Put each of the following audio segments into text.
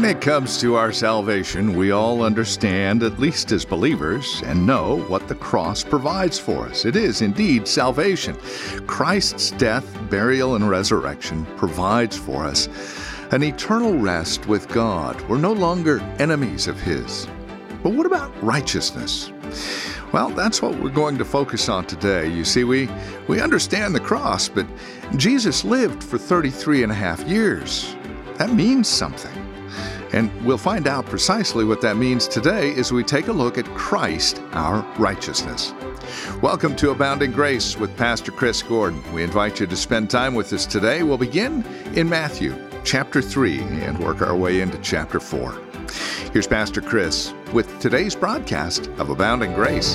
When it comes to our salvation, we all understand, at least as believers, and know what the cross provides for us. It is indeed salvation. Christ's death, burial, and resurrection provides for us an eternal rest with God. We're no longer enemies of His. But what about righteousness? Well, that's what we're going to focus on today. You see, we understand the cross, but Jesus lived for 33 and a half years. That means something. And we'll find out precisely what that means today as we take a look at Christ, our righteousness. Welcome to Abounding Grace with Pastor Chris Gordon. We invite you to spend time with us today. We'll begin in Matthew chapter 3 and work our way into chapter 4. Here's Pastor Chris with today's broadcast of Abounding Grace.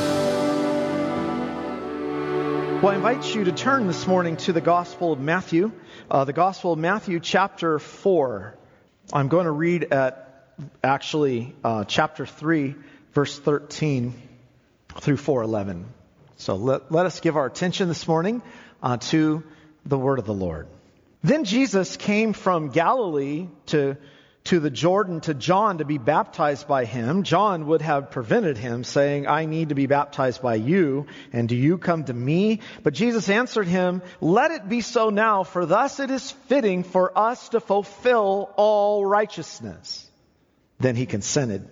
Well, I invite you to turn this morning to the Gospel of Matthew, chapter 4. I'm going to read at chapter 3, verse 13 through 4:11. So let us give our attention this morning to the word of the Lord. Then Jesus came from Galilee to the Jordan to John to be baptized by him. John would have prevented him, saying, "I need to be baptized by you, and do you come to me?" But Jesus answered him, "Let it be so now, for thus it is fitting for us to fulfill all righteousness." Then he consented.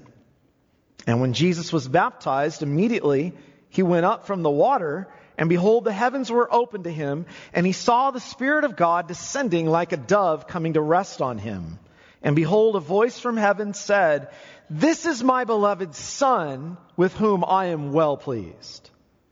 And when Jesus was baptized, immediately he went up from the water, and behold, the heavens were opened to him, and he saw the Spirit of God descending like a dove coming to rest on him. And behold, a voice from heaven said, "This is my beloved Son, with whom I am well pleased."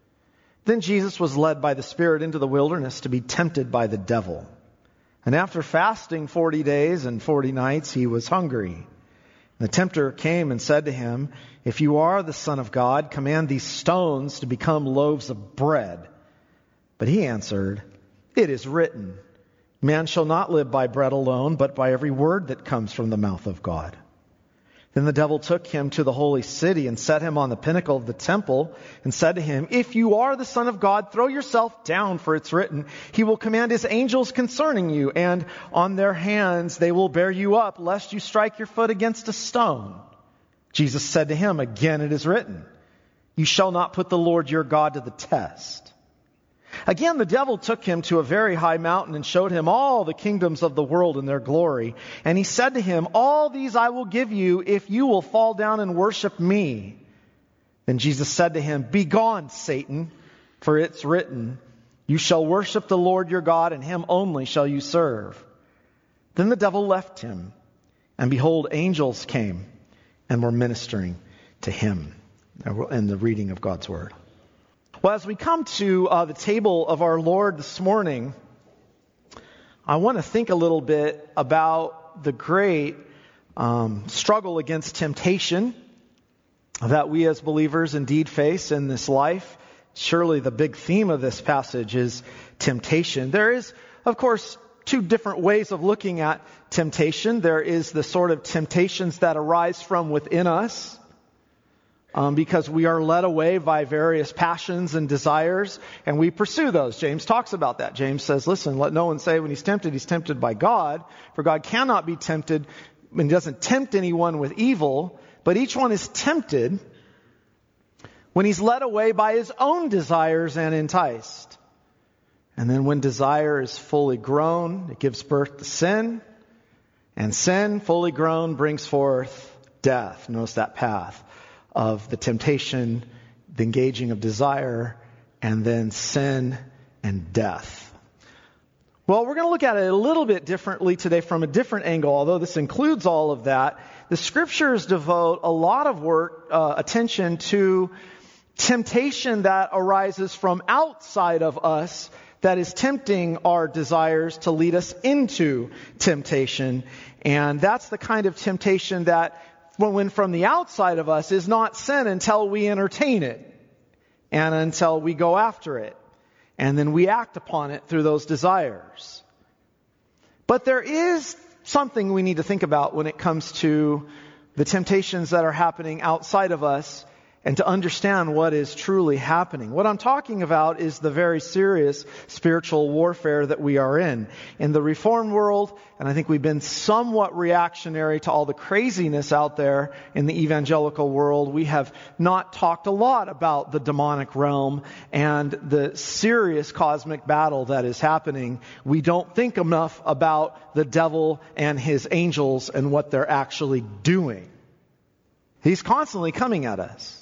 Then Jesus was led by the Spirit into the wilderness to be tempted by the devil. And after fasting 40 days and 40 nights, he was hungry. The tempter came and said to him, "If you are the Son of God, command these stones to become loaves of bread." But he answered, "It is written, man shall not live by bread alone, but by every word that comes from the mouth of God." Then the devil took him to the holy city and set him on the pinnacle of the temple and said to him, "If you are the Son of God, throw yourself down, for it's written, He will command His angels concerning you, and on their hands they will bear you up, lest you strike your foot against a stone." Jesus said to him, "Again it is written, you shall not put the Lord your God to the test." Again, the devil took him to a very high mountain and showed him all the kingdoms of the world and their glory. And he said to him, "All these I will give you if you will fall down and worship me." Then Jesus said to him, "Begone, Satan, for it's written, you shall worship the Lord your God, and Him only shall you serve." Then the devil left him, and behold, angels came and were ministering to him. In the reading of God's Word. Well, as we come to the table of our Lord this morning, I want to think a little bit about the great struggle against temptation that we as believers indeed face in this life. Surely the big theme of this passage is temptation. There is, of course, two different ways of looking at temptation. There is the sort of temptations that arise from within us, because we are led away by various passions and desires, and we pursue those. James talks about that. James says, listen, let no one say when he's tempted by God, for God cannot be tempted, and He doesn't tempt anyone with evil, but each one is tempted when he's led away by his own desires and enticed. And then when desire is fully grown, it gives birth to sin, and sin, fully grown, brings forth death. Notice that path of the temptation, the engaging of desire, and then sin and death. Well, we're going to look at it a little bit differently today from a different angle, although this includes all of that. The Scriptures devote a lot of attention to temptation that arises from outside of us, that is tempting our desires to lead us into temptation. And that's the kind of temptation that when from the outside of us is not sin until we entertain it and until we go after it. And then we act upon it through those desires. But there is something we need to think about when it comes to the temptations that are happening outside of us. and to understand what is truly happening. What I'm talking about is the very serious spiritual warfare that we are in. In the Reformed world, and I think we've been somewhat reactionary to all the craziness out there in the evangelical world, we have not talked a lot about the demonic realm and the serious cosmic battle that is happening. We don't think enough about the devil and his angels and what they're actually doing. He's constantly coming at us.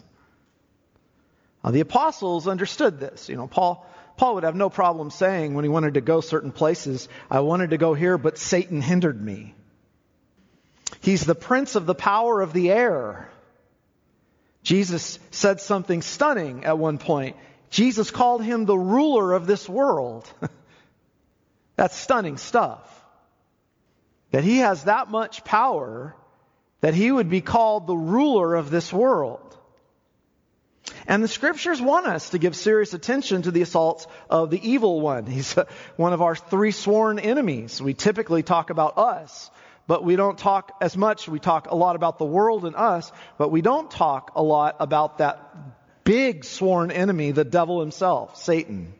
The apostles understood this. Paul would have no problem saying when he wanted to go certain places, I wanted to go here, but Satan hindered me. He's the prince of the power of the air. Jesus said something stunning at one point. Jesus called him the ruler of this world. That's stunning stuff. That he has that much power that he would be called the ruler of this world. And the scriptures want us to give serious attention to the assaults of the evil one. He's one of our three sworn enemies. We typically talk about us, but we don't talk as much. We talk a lot about the world and us, but we don't talk a lot about that big sworn enemy, the devil himself, Satan.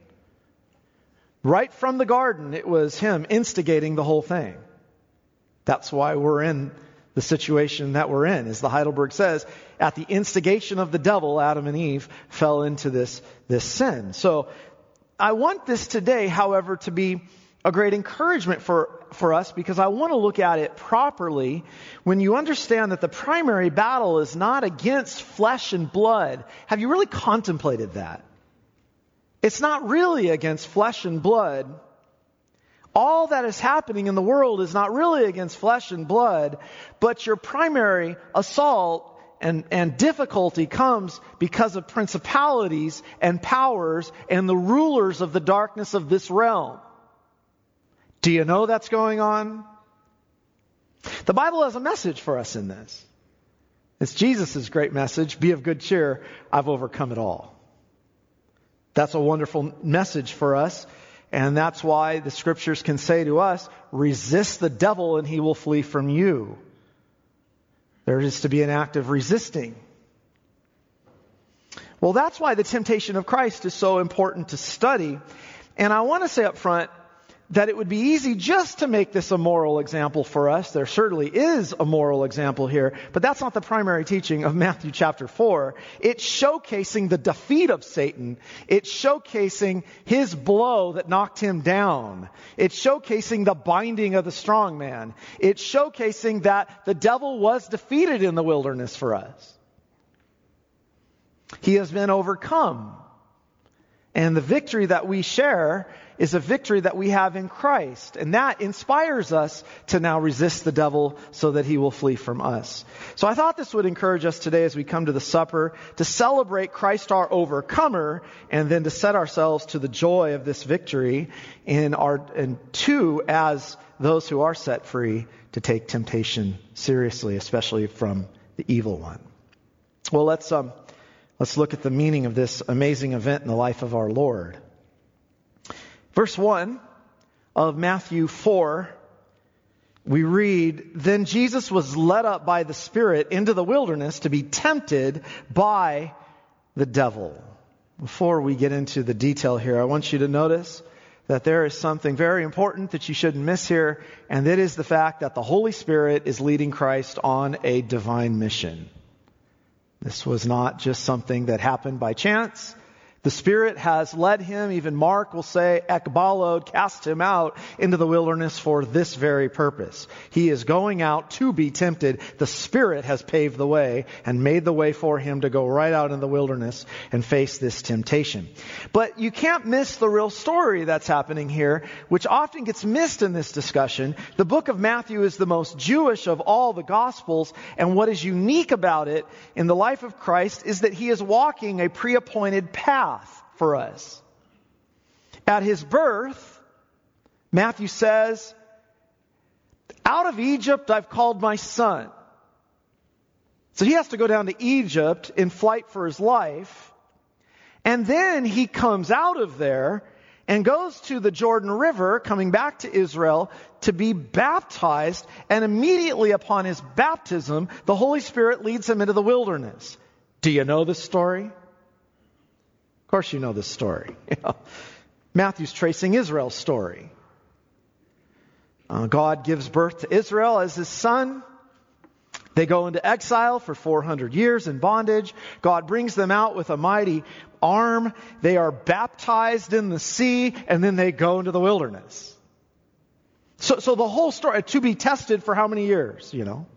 Right from the garden, it was him instigating the whole thing. That's why we're in the situation that we're in. As the Heidelberg says, at the instigation of the devil, Adam and Eve fell into this sin. So I want this today, however, to be a great encouragement for us, because I want to look at it properly when you understand that the primary battle is not against flesh and blood. Have you really contemplated that? It's not really against flesh and blood. All that is happening in the world is not really against flesh and blood, but your primary assault and difficulty comes because of principalities and powers and the rulers of the darkness of this realm. Do you know that's going on? The Bible has a message for us in this. It's Jesus' great message, be of good cheer, I've overcome it all. That's a wonderful message for us. And that's why the scriptures can say to us, resist the devil and he will flee from you. There is to be an act of resisting. Well, that's why the temptation of Christ is so important to study. And I want to say up front that it would be easy just to make this a moral example for us. There certainly is a moral example here, but that's not the primary teaching of Matthew chapter 4. It's showcasing the defeat of Satan. It's showcasing his blow that knocked him down. It's showcasing the binding of the strong man. It's showcasing that the devil was defeated in the wilderness for us. He has been overcome. And the victory that we share is a victory that we have in Christ. And that inspires us to now resist the devil so that he will flee from us. So I thought this would encourage us today as we come to the supper to celebrate Christ our overcomer, and then to set ourselves to the joy of this victory as those who are set free to take temptation seriously, especially from the evil one. Well, let's look at the meaning of this amazing event in the life of our Lord. Verse 1 of Matthew 4, we read, Then Jesus was led up by the Spirit into the wilderness to be tempted by the devil. Before we get into the detail here, I want you to notice that there is something very important that you shouldn't miss here, and that is the fact that the Holy Spirit is leading Christ on a divine mission. This was not just something that happened by chance. The Spirit has led him, even Mark will say, ekbalod, cast him out into the wilderness for this very purpose. He is going out to be tempted. The Spirit has paved the way and made the way for him to go right out in the wilderness and face this temptation. But you can't miss the real story that's happening here, which often gets missed in this discussion. The book of Matthew is the most Jewish of all the Gospels, and what is unique about it in the life of Christ is that he is walking a pre-appointed path for us. At his birth, Matthew says, out of Egypt I've called my son. So he has to go down to Egypt in flight for his life. And then he comes out of there and goes to the Jordan River, coming back to Israel, to be baptized. And immediately upon his baptism, the Holy Spirit leads him into the wilderness. Do you know this story? Of course you know this story. Matthew's tracing Israel's story. God gives birth to Israel as his son. They go into exile for 400 years in bondage. God brings them out with a mighty arm. They are baptized in the sea, and then they go into the wilderness. So the whole story, to be tested for how many years,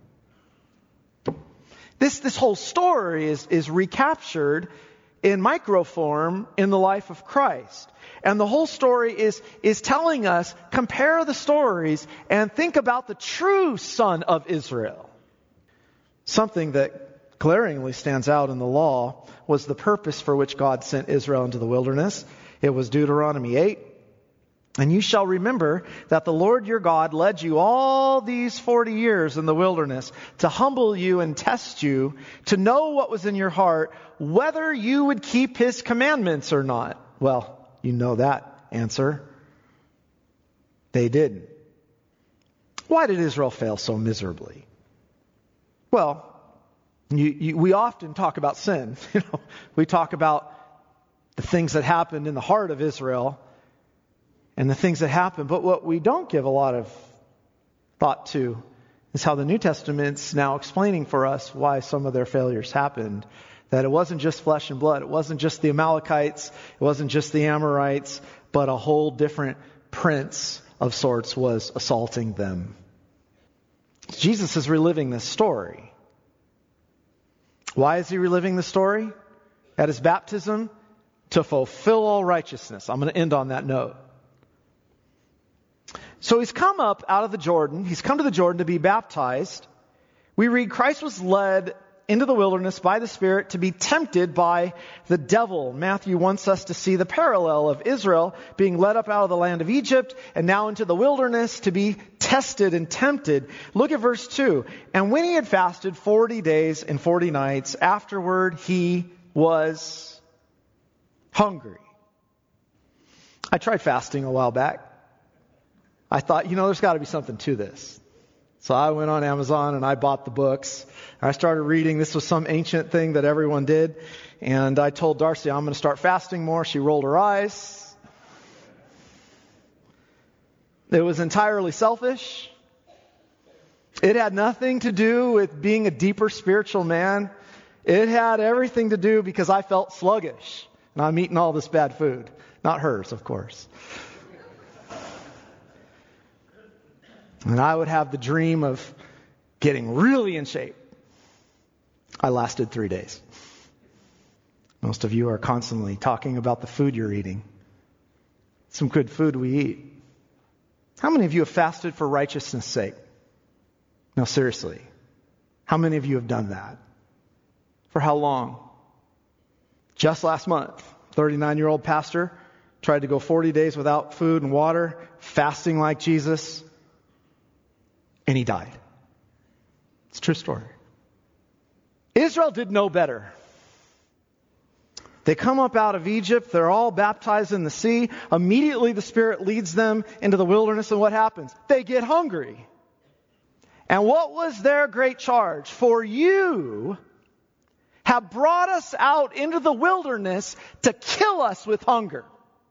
This whole story is recaptured in microform in the life of Christ. And the whole story is telling us, compare the stories and think about the true son of Israel. Something that glaringly stands out in the law was the purpose for which God sent Israel into the wilderness. It was Deuteronomy 8. And you shall remember that the Lord your God led you all these 40 years in the wilderness to humble you and test you, to know what was in your heart, whether you would keep his commandments or not. Well, you know that answer. They didn't. Why did Israel fail so miserably? Well, we often talk about sin. We talk about the things that happened in the heart of Israel and the things that happened. But what we don't give a lot of thought to is how the New Testament's now explaining for us why some of their failures happened. That it wasn't just flesh and blood. It wasn't just the Amalekites. It wasn't just the Amorites. But a whole different prince of sorts was assaulting them. Jesus is reliving this story. Why is he reliving the story? At his baptism, to fulfill all righteousness. I'm going to end on that note. So he's come up out of the Jordan. He's come to the Jordan to be baptized. We read Christ was led into the wilderness by the Spirit to be tempted by the devil. Matthew wants us to see the parallel of Israel being led up out of the land of Egypt and now into the wilderness to be tested and tempted. Look at verse 2. And when he had fasted 40 days and 40 nights, afterward he was hungry. I tried fasting a while back. I thought, there's got to be something to this. So I went on Amazon and I bought the books. I started reading. This was some ancient thing that everyone did. And I told Darcy, I'm going to start fasting more. She rolled her eyes. It was entirely selfish. It had nothing to do with being a deeper spiritual man. It had everything to do because I felt sluggish. And I'm eating all this bad food. Not hers, of course. And I would have the dream of getting really in shape. I lasted 3 days. Most of you are constantly talking about the food you're eating. Some good food we eat. How many of you have fasted for righteousness' sake? No, seriously. How many of you have done that? For how long? Just last month, 39-year-old pastor tried to go 40 days without food and water, fasting like Jesus. And he died. It's a true story. Israel did no better. They come up out of Egypt. They're all baptized in the sea. Immediately the Spirit leads them into the wilderness. And what happens? They get hungry. And what was their great charge? For you have brought us out into the wilderness to kill us with hunger.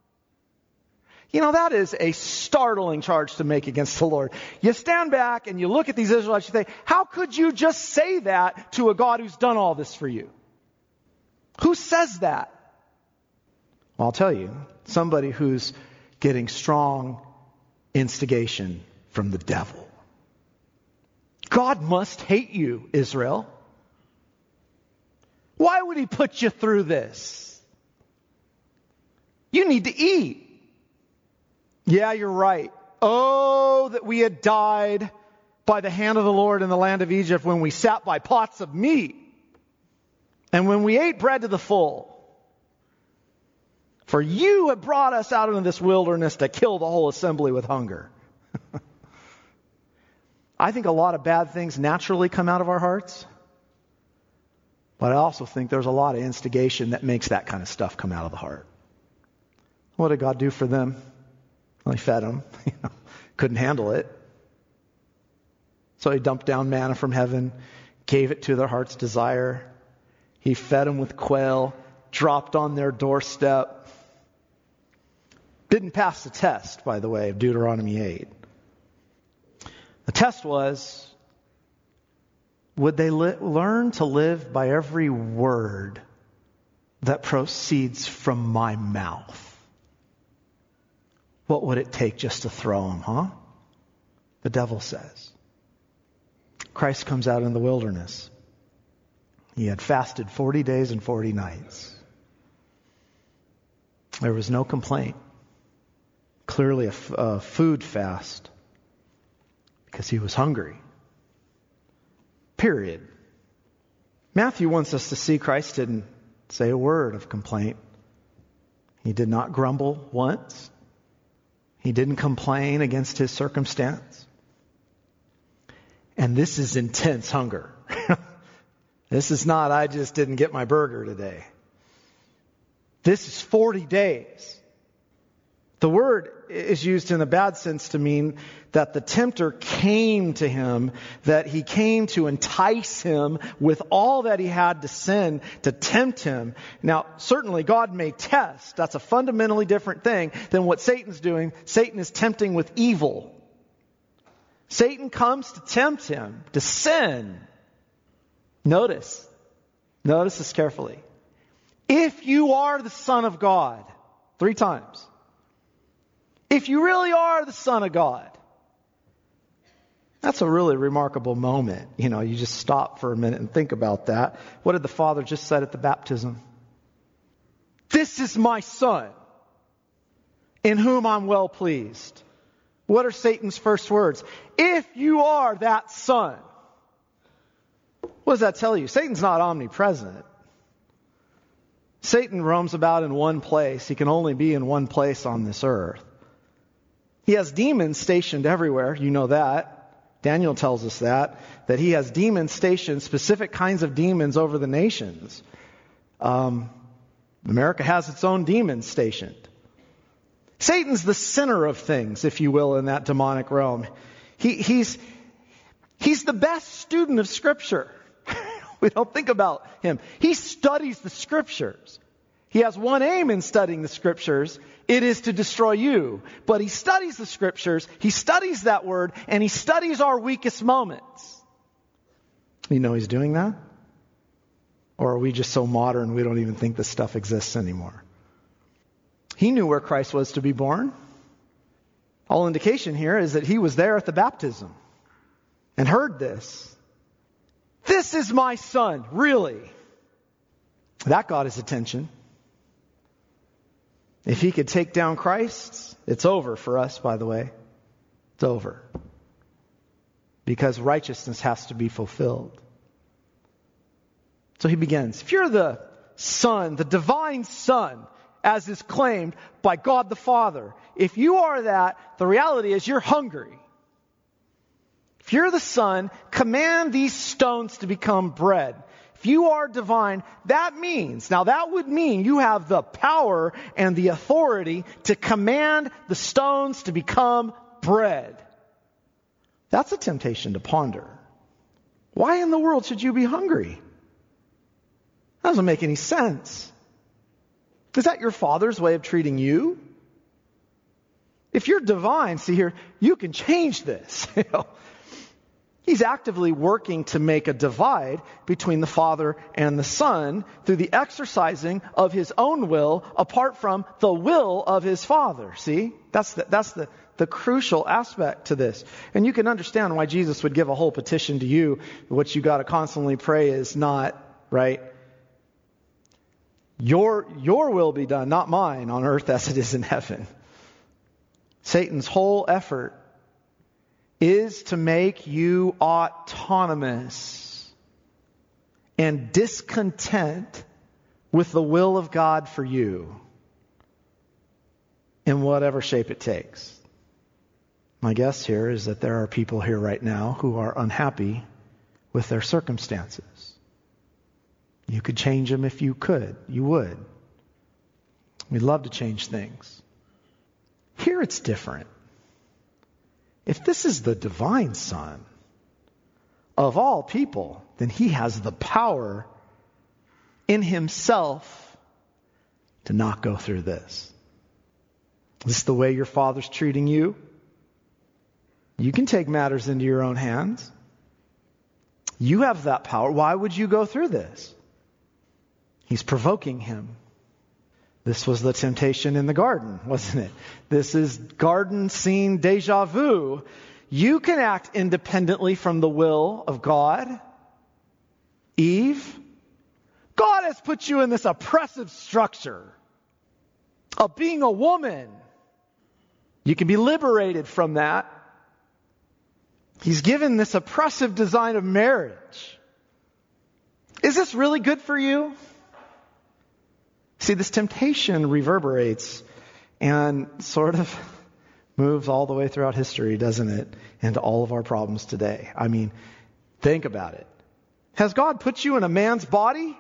That is a startling charge to make against the Lord. You stand back and you look at these Israelites, you think, how could you just say that to a God who's done all this for you? Who says that? Well, I'll tell you, somebody who's getting strong instigation from the devil. God must hate you, Israel. Why would he put you through this? You need to eat. Yeah, you're right. Oh, that we had died by the hand of the Lord in the land of Egypt when we sat by pots of meat and when we ate bread to the full. For you have brought us out into this wilderness to kill the whole assembly with hunger. I think a lot of bad things naturally come out of our hearts. But I also think there's a lot of instigation that makes that kind of stuff come out of the heart. What did God do for them? Well, he fed them. Couldn't handle it. So he dumped down manna from heaven, gave it to their heart's desire. He fed them with quail, dropped on their doorstep. Didn't pass the test, by the way, of Deuteronomy 8. The test was, would they learn to live by every word that proceeds from my mouth? What would it take just to throw them, huh? The devil says. Christ comes out in the wilderness. He had fasted 40 days and 40 nights. There was no complaint. Clearly a food fast because he was hungry. Period. Matthew wants us to see Christ didn't say a word of complaint. He did not grumble once. He didn't complain against his circumstance. And this is intense hunger. This is not, I just didn't get my burger today. This is 40 days. The word is used in a bad sense to mean that the tempter came to him, that he came to entice him with all that he had to send to tempt him. Now, certainly God may test. That's a fundamentally different thing than what Satan's doing. Satan is tempting with evil. Satan comes to tempt him to sin. Notice this carefully. If you are the Son of God, 3 times. If you really are the Son of God, that's a really remarkable moment. You just stop for a minute and think about that. What did the Father just say at the baptism? This is my Son, in whom I'm well pleased. What are Satan's first words? If you are that Son. What does that tell you? Satan's not omnipresent. Satan roams about in one place. He can only be in one place on this earth. He has demons stationed everywhere. You know that. Daniel tells us that he has demons stationed, specific kinds of demons over the nations. America has its own demons stationed. Satan's the center of things, if you will, in that demonic realm. He's the best student of Scripture. We don't think about him. He studies the Scriptures. He has one aim in studying the Scriptures. It is to destroy you. But he studies the Scriptures. He studies that word. And he studies our weakest moments. You know he's doing that? Or are we just so modern we don't even think this stuff exists anymore? He knew where Christ was to be born. All indication here is that he was there at the baptism and heard this. This is my Son, really. That got his attention. If he could take down Christ, it's over for us, by the way. It's over. Because righteousness has to be fulfilled. So he begins. If you're the Son, the divine Son, as is claimed by God the Father, if you are that, the reality is you're hungry. If you're the Son, command these stones to become bread. If you are divine, that would mean you have the power and the authority to command the stones to become bread. That's a temptation to ponder. Why in the world should you be hungry? That doesn't make any sense. Is that your Father's way of treating you? If you're divine, see here, you can change this. He's actively working to make a divide between the Father and the Son through the exercising of his own will apart from the will of his Father. See? That's the crucial aspect to this. And you can understand why Jesus would give a whole petition to you. What you got to constantly pray is not, right? Your will be done, not mine, on earth as it is in heaven. Satan's whole effort is to make you autonomous and discontent with the will of God for you in whatever shape it takes. My guess here is that there are people here right now who are unhappy with their circumstances. You could change them if you could. You would. We'd love to change things. Here it's different. If this is the divine Son of all people, then he has the power in himself to not go through this. Is this the way your Father's treating you? You can take matters into your own hands. You have that power. Why would you go through this? He's provoking him. This was the temptation in the garden, wasn't it? This is garden scene deja vu. You can act independently from the will of God. Eve, God has put you in this oppressive structure of being a woman. You can be liberated from that. He's given this oppressive design of marriage. Is this really good for you? See, this temptation reverberates and sort of moves all the way throughout history, doesn't it? Into all of our problems today. I mean, think about it. Has God put you in a man's body?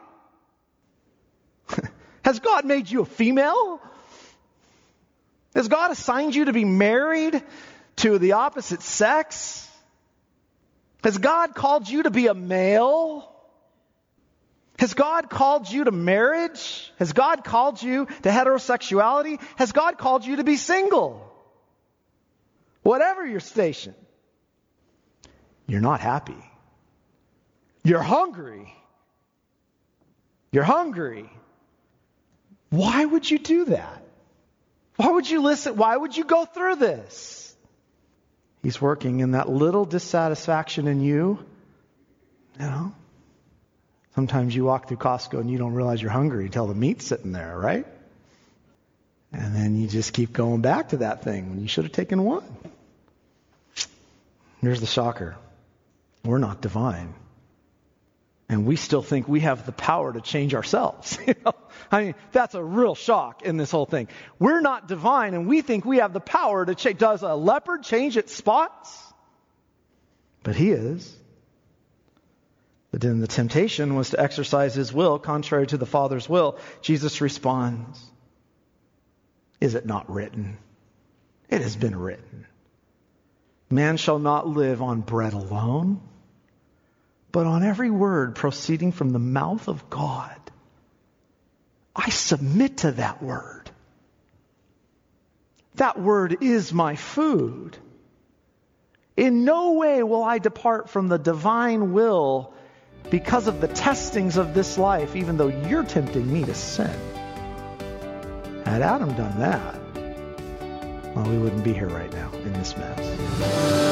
Has God made you a female? Has God assigned you to be married to the opposite sex? Has God called you to be a male? Has God called you to marriage? Has God called you to heterosexuality? Has God called you to be single? Whatever your station, you're not happy. You're hungry. You're hungry. Why would you do that? Why would you listen? Why would you go through this? He's working in that little dissatisfaction in you. You know? Sometimes you walk through Costco and you don't realize you're hungry until the meat's sitting there, right? And then you just keep going back to that thing when you should have taken one. Here's the shocker. We're not divine. And we still think we have the power to change ourselves. I mean, that's a real shock in this whole thing. We're not divine and we think we have the power to change. Does a leopard change its spots? But he is. But then the temptation was to exercise his will contrary to the Father's will. Jesus responds, is it not written? It has been written. Man shall not live on bread alone, but on every word proceeding from the mouth of God. I submit to that word. That word is my food. In no way will I depart from the divine will because of the testings of this life, even though you're tempting me to sin. Had Adam done that, well, we wouldn't be here right now in this mess.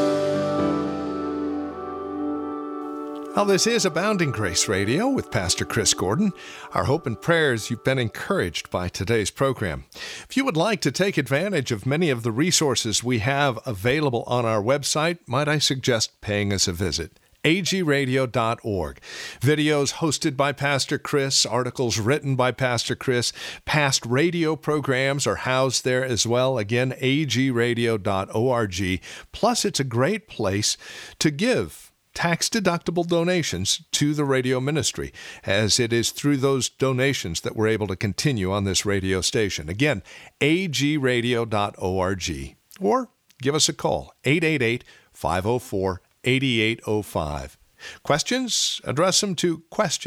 Well, this is Abounding Grace Radio with Pastor Chris Gordon. Our hope and prayers you've been encouraged by today's program. If you would like to take advantage of many of the resources we have available on our website, might I suggest paying us a visit. agradio.org. Videos hosted by Pastor Chris, articles written by Pastor Chris, past radio programs are housed there as well. Again, agradio.org. Plus, it's a great place to give tax-deductible donations to the radio ministry, as it is through those donations that we're able to continue on this radio station. Again, agradio.org. Or give us a call, 888-504-8805. Questions? Address them to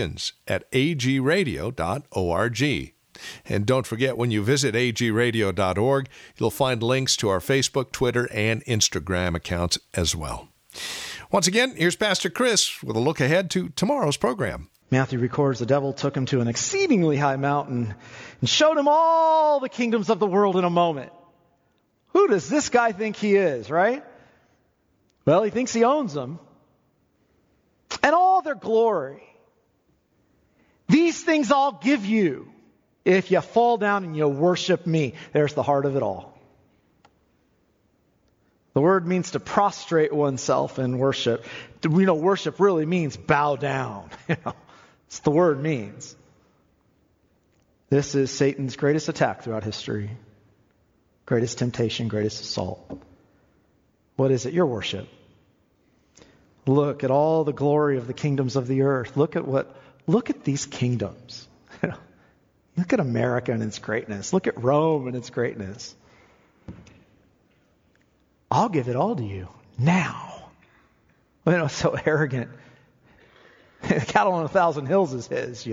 questions@agradio.org. And don't forget, when you visit agradio.org, you'll find links to our Facebook, Twitter, and Instagram accounts as well. Once again, here's Pastor Chris with a look ahead to tomorrow's program. Matthew records the devil took him to an exceedingly high mountain and showed him all the kingdoms of the world in a moment. Who does this guy think he is, right? Well, he thinks he owns them. And all their glory. These things I'll give you if you fall down and you worship me. There's the heart of it all. The word means to prostrate oneself in worship. We know worship really means bow down. It's the word means. This is Satan's greatest attack throughout history. Greatest temptation, greatest assault. What is it? Your worship. Look at all the glory of the kingdoms of the earth. Look at these kingdoms. Look at America and its greatness. Look at Rome and its greatness. I'll give it all to you now. It's so arrogant. The cattle on 1,000 hills is his,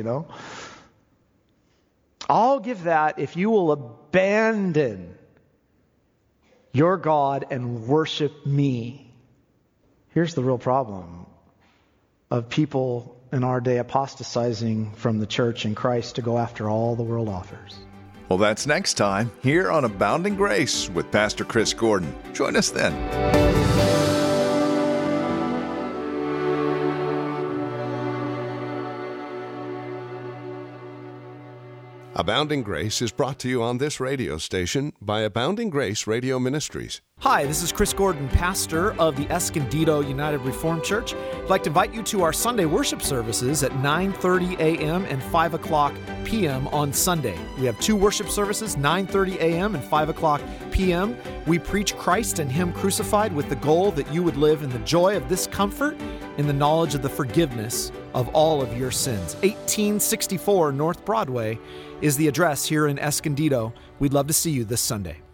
I'll give that if you will abandon your God and worship me. Here's the real problem of people in our day apostatizing from the church and Christ to go after all the world offers. Well, that's next time here on Abounding Grace with Pastor Chris Gordon. Join us then. Abounding Grace is brought to you on this radio station by Abounding Grace Radio Ministries. Hi, this is Chris Gordon, pastor of the Escondido United Reformed Church. I'd like to invite you to our Sunday worship services at 9:30 a.m. and 5 o'clock p.m. on Sunday. We have 2 worship services, 9:30 a.m. and 5 o'clock p.m. We preach Christ and Him crucified with the goal that you would live in the joy of this comfort, in the knowledge of the forgiveness of all of your sins. 1864 North Broadway is the address here in Escondido. We'd love to see you this Sunday.